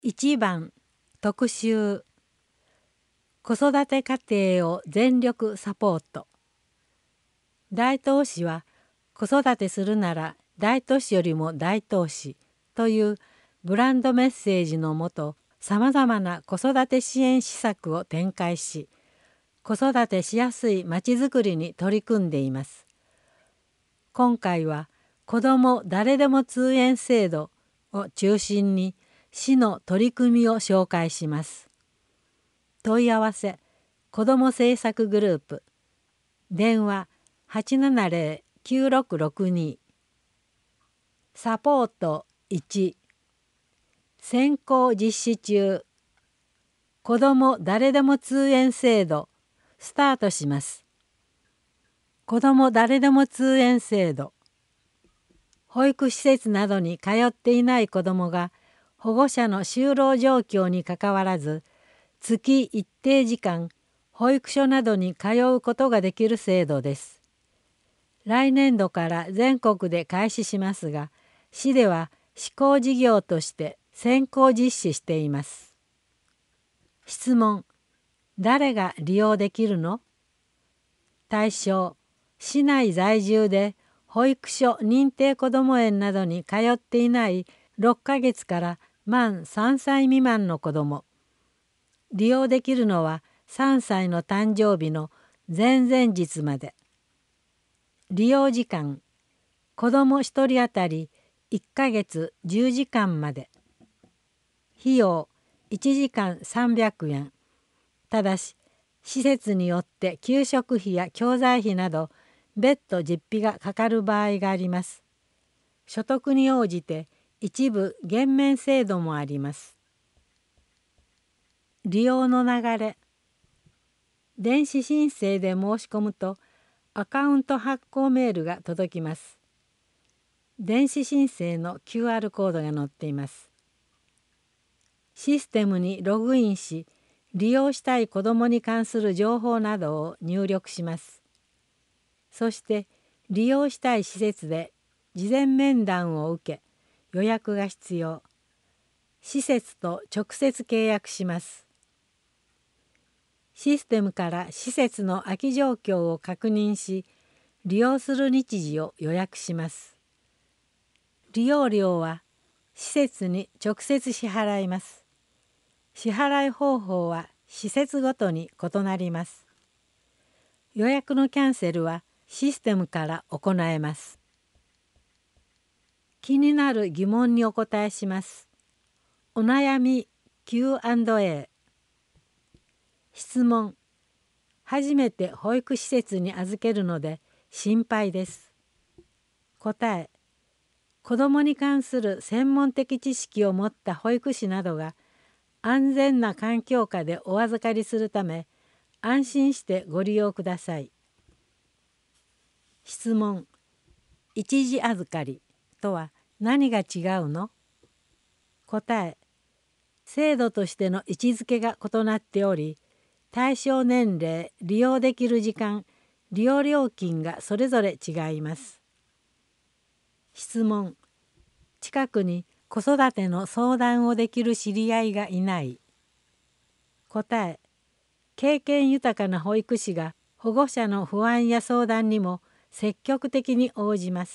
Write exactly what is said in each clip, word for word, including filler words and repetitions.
いちばん特集子育て家庭を全力サポート。大東市は子育てするなら大都市よりも大東市というブランドメッセージのもと、さまざまな子育て支援施策を展開し、子育てしやすいまちづくりに取り組んでいます。今回は子ども誰でも通園制度を中心に市の取り組みを紹介します。問い合わせ子ども政策グループ電話 はちななぜろ きゅうろくろくに サポートいち先行実施中子ども誰でも通園制度スタートします。子ども誰でも通園制度、保育施設などに通っていない子どもが保護者の就労状況にかかわらず月一定時間保育所などに通うことができる制度です。来年度から全国で開始しますが、市では試行事業として先行実施しています。質問：誰が利用できるの？対象：市内在住で保育所認定こども園などに通っていないろっかげつから満さんさい未満の子ども。利用できるのはさんさいの誕生日の前々日まで。利用時間、子どもひとり当たりいっかげつじゅうじかんまで。費用いちじかんさんびゃくえん。ただし、施設によって給食費や教材費など別途実費がかかる場合があります。所得に応じて一部減免制度もあります。利用の流れ。電子申請で申し込むとアカウント発行メールが届きます。電子申請の キューアール コードが載っています。システムにログインし、利用したい子どもに関する情報などを入力します。そして利用したい施設で事前面談を受け、予約が必要。施設と直接契約します。システムから施設の空き状況を確認し、利用する日時を予約します。利用料は施設に直接支払います。支払い方法は施設ごとに異なります。予約のキャンセルはシステムから行えます。気になる疑問にお答えします。お悩み キューアンドエー。質問：初めて保育施設に預けるので心配です。答え：子どもに関する専門的知識を持った保育士などが安全な環境下でお預かりするため、安心してご利用ください。質問：一時預かりとは何が違うの？答え：制度としての位置づけが異なっており、対象年齢、利用できる時間、利用料金がそれぞれ違います。質問：近くに子育ての相談をできる知り合いがいない。答え：経験豊かな保育士が保護者の不安や相談にも積極的に応じます。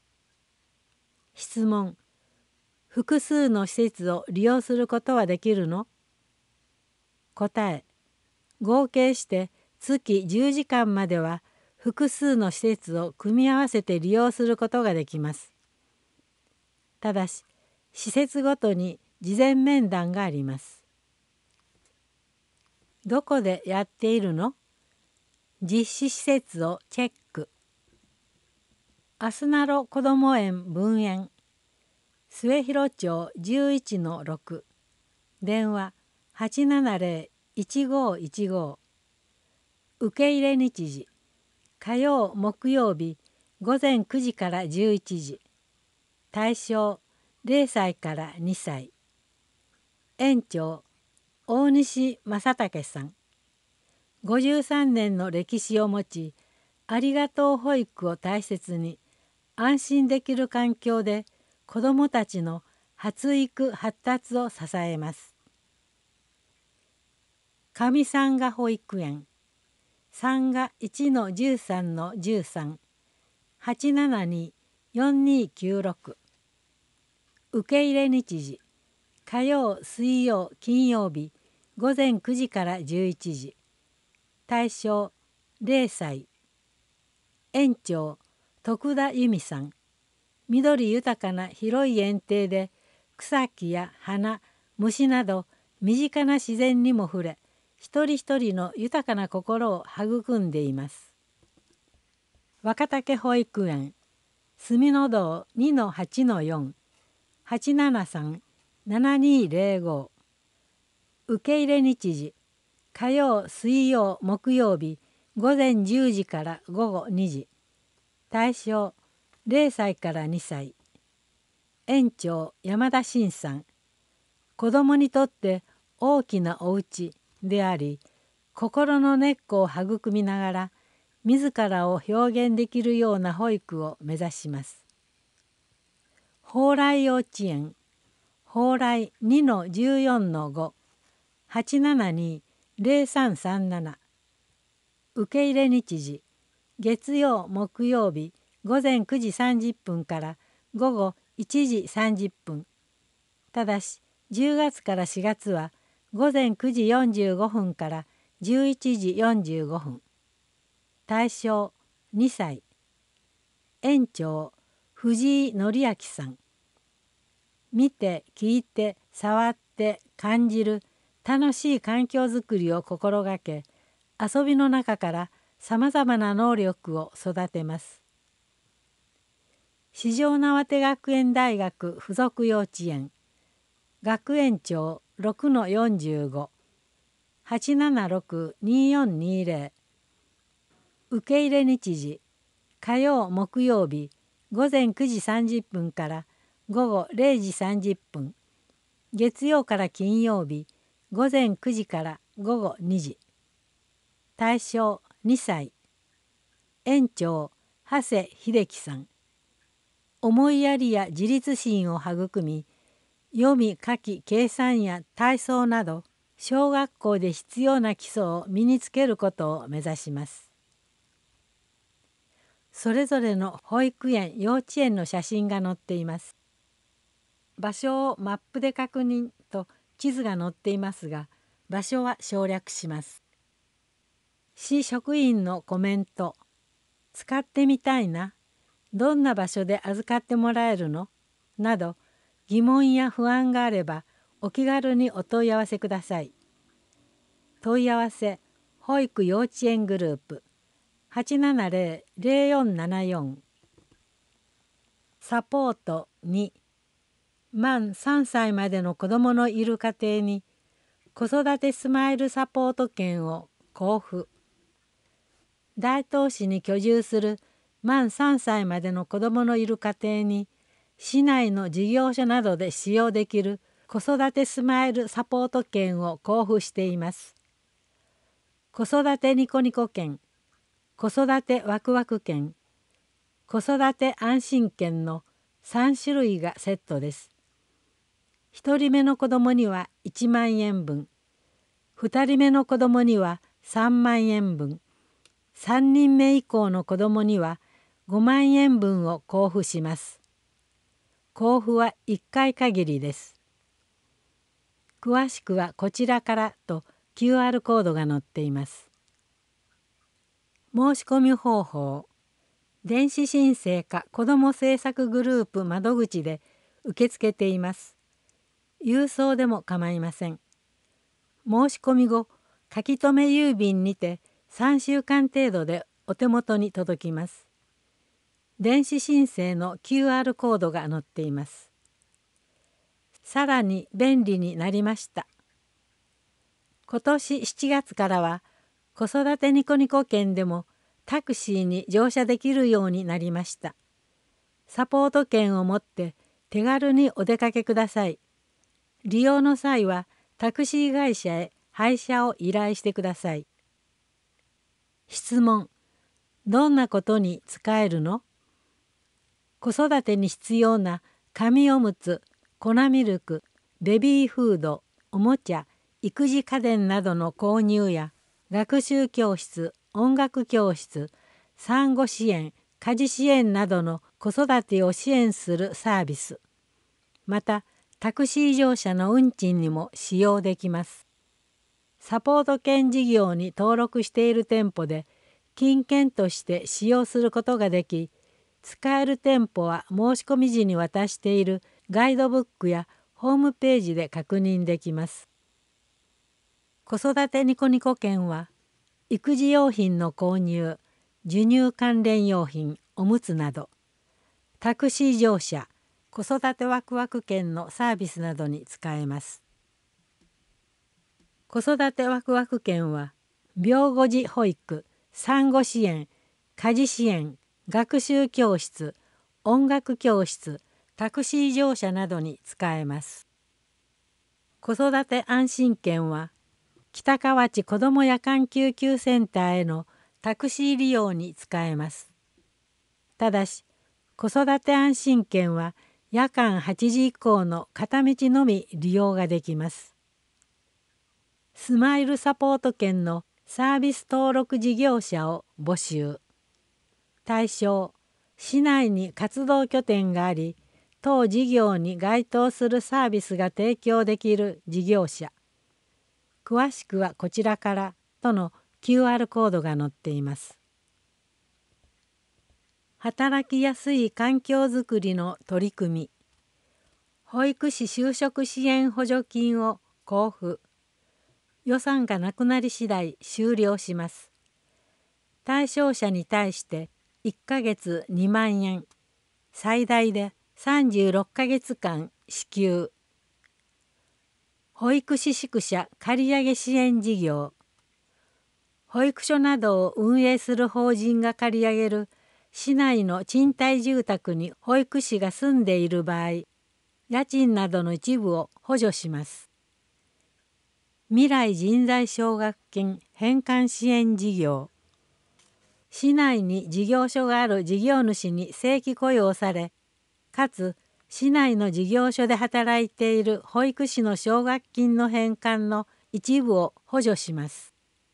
質問：複数の施設を利用することはできるの？答え：合計して月じゅうじかんまでは複数の施設を組み合わせて利用することができます。ただし、施設ごとに事前面談があります。どこでやっているの？実施施設をチェック。あすなろこども園分園末広町 じゅういちのろく 電話 はちななぜろ いちごいちご。受け入れ日時火曜木曜日ごぜんくじからじゅういちじ。対象ぜろさいからにさい。園長大西正武さん。ごじゅうさんねんの歴史を持ち、ありがとう保育を大切に安心できる環境で子どもたちの発育発達を支えます。上三賀保育園三賀 いちのじゅうさんのじゅうさん はちななに よんにきゅうろく。受け入れ日時火曜水曜金曜日午前くじからじゅういちじ。対象れいさい。園長徳田由美さん。緑豊かな広い園庭で草木や花虫など身近な自然にも触れ、一人一人の豊かな心を育んでいます。若竹保育園住の堂 にのはちのよん はちななさん ななにぜろご。受け入れ日時火曜水曜木曜日午前じゅうじから午後にじ。対象れいさいからにさい。園長山田真さん。子どもにとって大きなお家であり、心の根っこを育みながら自らを表現できるような保育を目指します。蓬莱幼稚園蓬莱 にのじゅうよんのご はちななに ぜろさんさんなな。受け入れ日時月曜木曜日午前くじさんじゅっぷんから午後いちじさんじゅっぷん。ただしじゅうがつからしがつは午前くじよんじゅうごふんからじゅういちじよんじゅうごふん。対象にさい。園長藤井紀明さん。見て聞いて触って感じる楽しい環境づくりを心がけ、遊びの中からさまざまな能力を育てます。四条畷学園大学附属幼稚園学園長 ろくのよんじゅうご はちななろく によんにぜろ。受け入れ日時火曜木曜日午前くじさんじゅっぷんから午後れいじさんじゅっぷん。月曜から金曜日午前くじから午後にじ。対象にさい。園長長谷秀樹さん。思いやりや自立心を育み、読み書き計算や体操など小学校で必要な基礎を身につけることを目指します。それぞれの保育園幼稚園の写真が載っています。場所をマップで確認と地図が載っていますが、場所は省略します。市職員のコメント、使ってみたいな、どんな場所で預かってもらえるのなど疑問や不安があればお気軽にお問い合わせください。問い合わせ保育幼稚園グループ はちななぜろ ぜろよんななよん。サポートに満さんさいまでの子どものいる家庭に子育てスマイルサポート券を交付。大東市に居住する満さんさいまでの子どものいる家庭に市内の事業所などで使用できる子育てスマイルサポート券を交付しています。子育てニコニコ券、子育てワクワク券、子育て安心券のさんしゅるいがセットです。ひとりめの子どもにはいちまんえんぶん、ふたりめの子どもにはさんまんえんぶん、さんにんめ以降の子どもにはごまんえんぶんを交付します。交付はいっかい限りです。詳しくはこちらからと キューアール コードが載っています。申し込み方法、電子申請か子ども政策グループ窓口で受け付けています。郵送でも構いません。申し込み後、書き留め郵便にてさんしゅうかん程度でお手元に届きます。電子申請の キューアール コードが載っています。さらに便利になりました。今年しちがつからは子育てニコニコ券でもタクシーに乗車できるようになりました。サポート券を持って手軽にお出かけください。利用の際はタクシー会社へ配車を依頼してください。質問、どんなことに使えるの？子育てに必要な紙おむつ、 粉ミルク、ベビーフード、おもちゃ、育児家電などの購入や学習教室、音楽教室、産後支援、家事支援などの子育てを支援するサービス、またタクシー乗車の運賃にも使用できます。サポート券事業に登録している店舗で金券として使用することができ、使える店舗は申し込み時に渡しているガイドブックやホームページで確認できます。子育てニコニコ券は育児用品の購入、授乳関連用品、おむつなど、タクシー乗車、子育てワクワク券のサービスなどに使えます。子育てワクワク券は病後児保育、産後支援、家事支援、学習教室、音楽教室、タクシー乗車などに使えます。子育て安心券は北河内子ども夜間救急センターへのタクシー利用に使えます。ただし子育て安心券は夜間はちじ以降の片道のみ利用ができます。スマイルサポート券のサービス登録事業者を募集。対象、市内に活動拠点があり、当事業に該当するサービスが提供できる事業者。詳しくはこちらからとの キューアール コードが載っています。働きやすい環境づくりの取り組み。保育士就職支援補助金を交付。予算がなくなり次第終了します。対象者に対していっかげつにまんえん、最大でさんじゅうろっかげつかん支給。保育士宿舎借上支援事業。保育所などを運営する法人が借り上げる市内の賃貸住宅に保育士が住んでいる場合、家賃などの一部を補助します。未来人材奨学金返還支援事業。市内に事業所がある事業主に正規雇用され、かつ市内の事業所で働いている保育士の奨学金の返還の一部を補助します。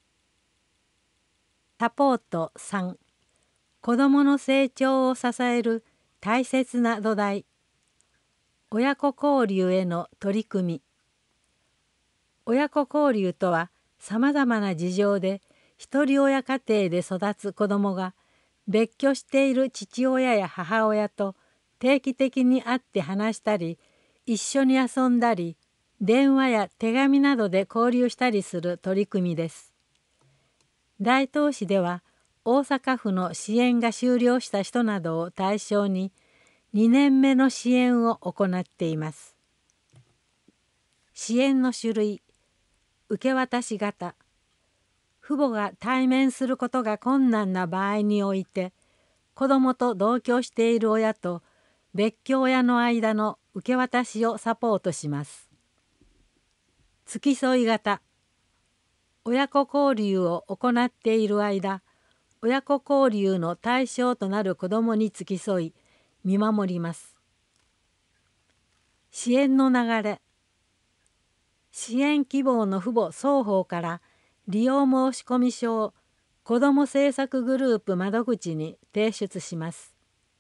サポートさん、子どもの成長を支える大切な土台。親子交流への取り組み。親子交流とはさまざまな事情で一人親家庭で育つ子どもが別居している父親や母親と定期的に会って話したり、一緒に遊んだり、電話や手紙などで交流したりする取り組みです。大東市では大阪府の支援が終了した人などを対象ににねんめの支援を行っています。支援の種類、受け渡し型。父母が対面することが困難な場合において、子どもと同居している親と別居親の間の受け渡しをサポートします。付き添い型。親子交流を行っている間、親子交流の対象となる子どもに付き添い、見守ります。支援の流れ。支援希望の父母双方から利用申込書を子ども政策グループ窓口に提出します。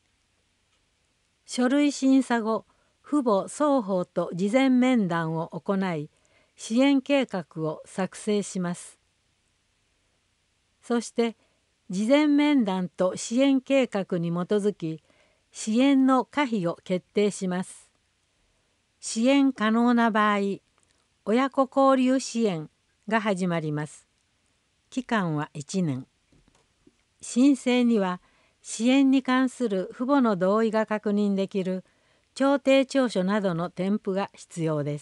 書類審査後、父母双方と事前面談を行い、支援計画を作成します。そして、事前面談と支援計画に基づき、支援の可否を決定します。支援可能な場合、親子交流支援が始まります。期間はいちねん。申請には、支援に関する父母の同意が確認できる調停調書などの添付が必要です。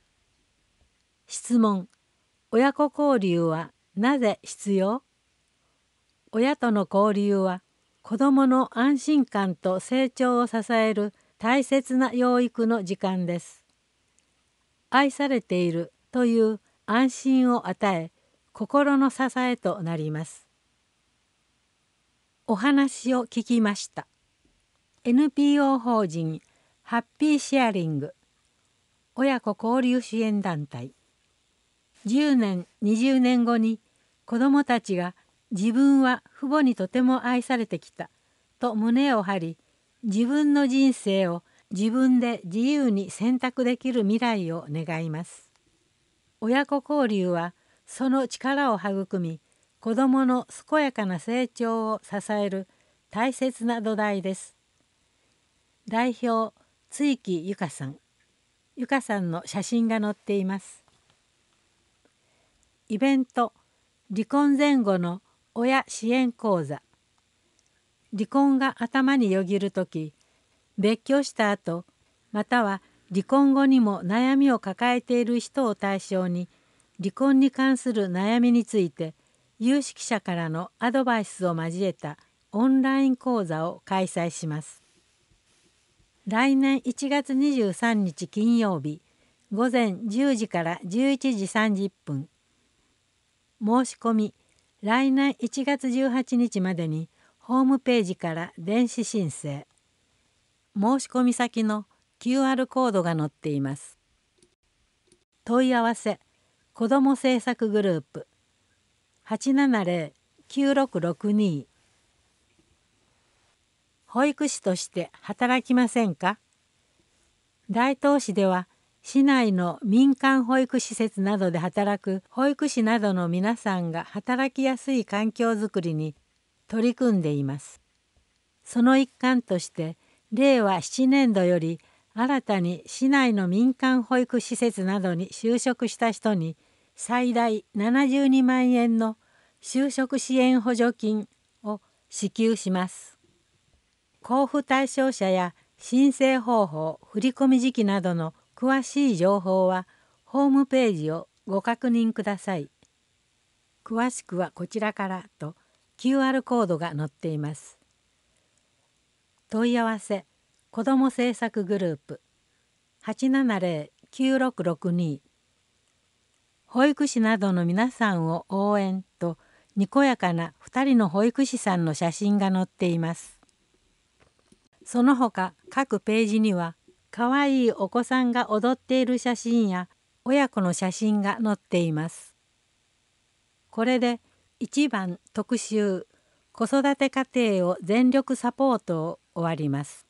質問。親子交流はなぜ必要？親との交流は子どもの安心感と成長を支える大切な養育の時間です。愛されているという安心を与え、心の支えとなります。お話を聞きました。エヌピーオー 法人ハッピーシェアリング親子交流支援団体。じゅうねんにじゅうねんごに子どもたちが自分は父母にとても愛されてきたと胸を張り、自分の人生を自分で自由に選択できる未来を願います。親子交流はその力を育み、子どもの健やかな成長を支える大切な土台です。代表、津木由香さん。由香さんの写真が載っています。イベント、離婚前後の親支援講座。離婚が頭によぎるとき、別居した後、または離婚後にも悩みを抱えている人を対象に、離婚に関する悩みについて、有識者からのアドバイスを交えたオンライン講座を開催します。来年いちがつにじゅうさんにち金曜日、午前じゅうじからじゅういちじさんじゅっぷん。申し込み、来年いちがつじゅうはちにちまでにホームページから電子申請。申し込み先の キューアール コードが載っています。問い合わせ、子ども政策グループ はちななぜろ きゅうろくろくに。保育士として働きませんか？大東市では市内の民間保育施設などで働く保育士などの皆さんが働きやすい環境づくりに取り組んでいます。その一環としてれいわななねんどより新たに市内の民間保育施設などに就職した人に最大ななじゅうにまんえんの就職支援補助金を支給します。交付対象者や申請方法、振込時期などの詳しい情報はホームページをご確認ください。詳しくはこちらからと キューアール コードが載っています。問い合わせ、子ども政策グループ はちななぜろ きゅうろくろくに。保育士などの皆さんを応援とにこやかなふたりの保育士さんの写真が載っています。その他各ページにはかわいいお子さんが踊っている写真や親子の写真が載っています。これでいちばん特集子育て家庭を全力サポートを終わります。